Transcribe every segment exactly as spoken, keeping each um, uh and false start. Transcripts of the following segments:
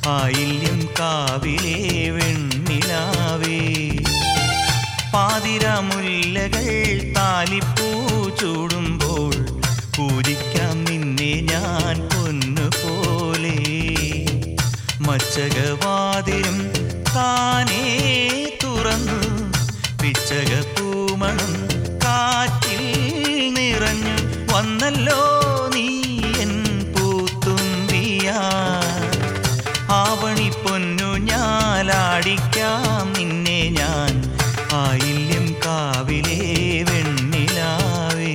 ആയില്യം കാവിലെ വെണ്ണിലാവേ. പാതിരാമുല്ലകൾ താലിപ്പൂ ചൂടുമ്പോൾ പൂജിക്കാം നിന്നെ ഞാൻ പൊന്നുപോലെ. മച്ചകവാതിലും താനേ തുറന്നു പിച്ചക പൂമണം കാറ്റിൽ നിറഞ്ഞു വന്നല്ലോ നീ എൻ പൂത്തുമ്പിയാ. ആവണി പൊന്നു ഞാലാടിക്കാം നിന്നെ ഞാൻ ആയില്യം കാവിലെ വെണ്ണിലാവേ.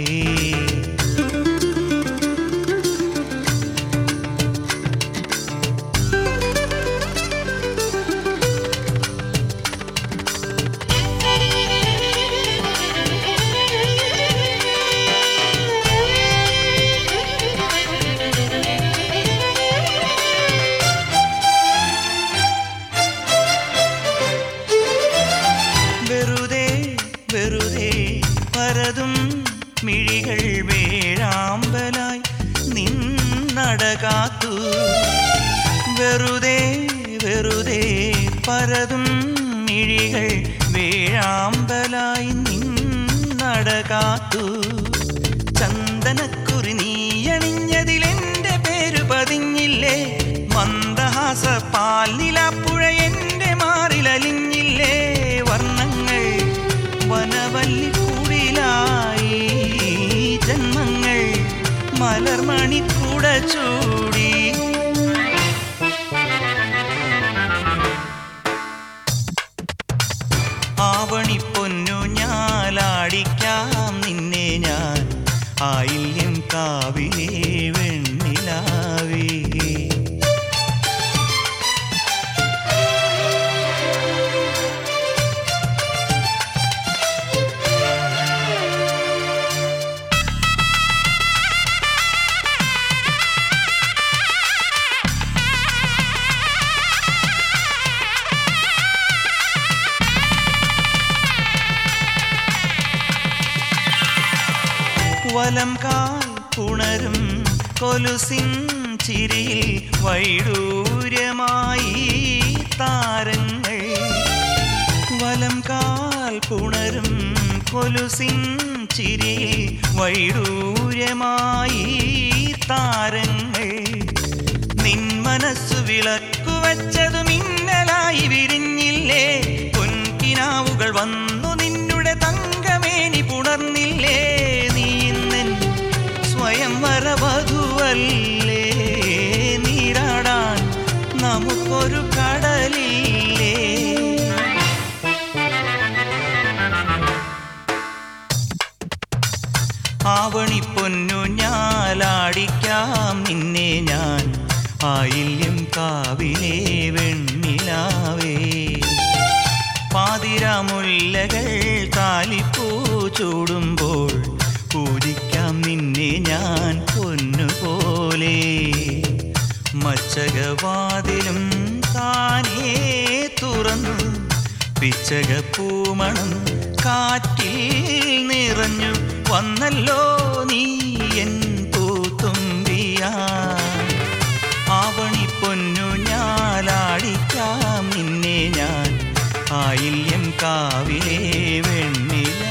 വെറുതെ പരതും മിഴികൾ വേഴാമ്പലായി നിന്നടകാത്തു. വെറുതെ വെറുതെ പരതും മിഴികൾ വേഴാമ്പലായി നിന്നടകാത്തു. ചന്ദനക്കുറി നീയണിഞ്ഞതിലെന്റെ പേരു പതിഞ്ഞില്ലേ. മന്ദഹാസ പാൽ നിലാപ്പുഴ എന്റെ മാറിലലിഞ്ഞില്ലേ. വർണ്ണങ്ങൾ വനവല്ലിക്കൂടിലായി ജന്മങ്ങൾ മലർമണിക്കൂട ചൂടി. ആവണി പൊന്നു ഞാലാടിക്കാം നിന്നെ ഞാൻ ആയില്യം കാവിലെ വെണ്ണിലാവേ. വലം കാൽ പുണരും കൊലുസിൻ ചിരിയിൽ വൈഡൂര്യമായി താരങ്ങൾ. വലം കാൽ പുണരും കൊലുസിൻ ചിരിയിൽ വൈഡൂര്യമായി താരങ്ങൾ. നിൻ മനസ്സു വിളക്കു വച്ചതു മിന്നലായി വിരിഞ്ഞില്ലേ. പൊൻകിനാവുകൾ വന്നു നിന്നുടെ തങ്കമേനി പുണർന്നില്ലേ. സ്വയം വരവധുവല്ലേ നീരാടാൻ നമുക്കൊരു കടലില്ലേ. ആവണി പൊന്നു ഞാലാടിക്കാം നിന്നെ ഞാൻ ആയില്യം കാവിലെ വെണ്ണിലാവേ. പാതിരാമുല്ലകൾ താലിപ്പൂ ചൂടുമ്പോൾ പൂജിക്കാം നിന്നെ ഞാൻ പൊന്നുപോലെ. മച്ചകവാതിലും താനേ തുറന്നു പിച്ചക പൂമണം കാറ്റിൽ നിറഞ്ഞു വന്നല്ലോ നീ എൻ പൂത്തുമ്പിയാ. ആവണി പൊന്നു ഞാലാടിക്കാം നിന്നെ ഞാൻ ആയില്യം കാവിലെ വെണ്ണില.